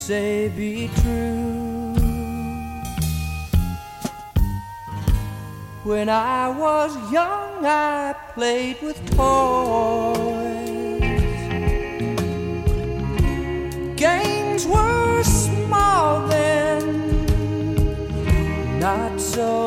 say be true. When I was young, I played with toys. Games were small then, not so